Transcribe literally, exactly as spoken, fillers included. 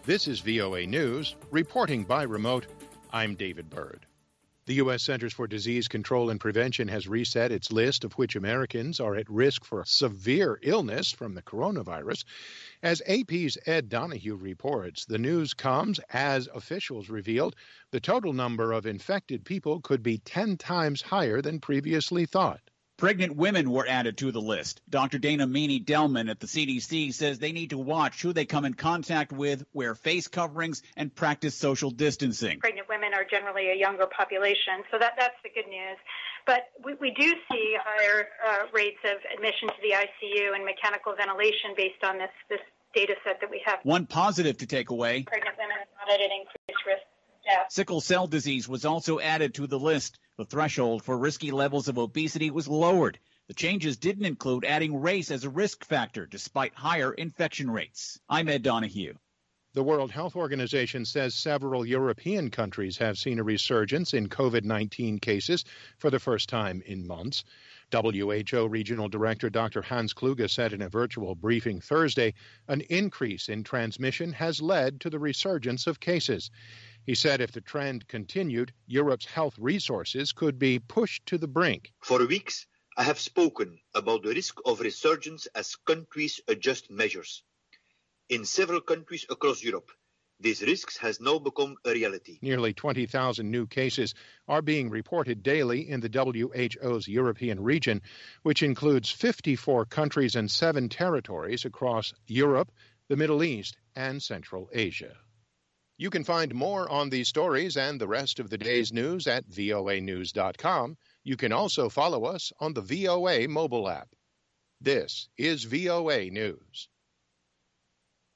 This is V O A News, reporting by remote. I'm David Byrd. The U S Centers for Disease Control and Prevention has reset its list of which Americans are at risk for severe illness from the coronavirus. As A P's Ed Donahue reports, the news comes as officials revealed the total number of infected people could be ten times higher than previously thought. Pregnant women were added to the list. Doctor Dana Meany-Delman at the C D C says they need to watch who they come in contact with, wear face coverings, and practice social distancing. Pregnant women are generally a younger population, so that, that's the good news. But we, we do see higher uh, rates of admission to the I C U and mechanical ventilation based on this, this data set that we have. One positive to take away. Pregnant women are not at an increased risk of death. Sickle cell disease was also added to the list. The threshold for risky levels of obesity was lowered. The changes didn't include adding race as a risk factor, despite higher infection rates. I'm Ed Donahue. The World Health Organization says several European countries have seen a resurgence in COVID nineteen cases for the first time in months. W H O Regional Director Doctor Hans Kluge said in a virtual briefing Thursday an increase in transmission has led to the resurgence of cases. He said if the trend continued, Europe's health resources could be pushed to the brink. For weeks, I have spoken about the risk of resurgence as countries adjust measures. In several countries across Europe, these risks has now become a reality. Nearly twenty thousand new cases are being reported daily in the W H O's European region, which includes fifty-four countries and seven territories across Europe, the Middle East, and Central Asia. You can find more on these stories and the rest of the day's news at V O A news dot com. You can also follow us on the V O A mobile app. This is V O A News.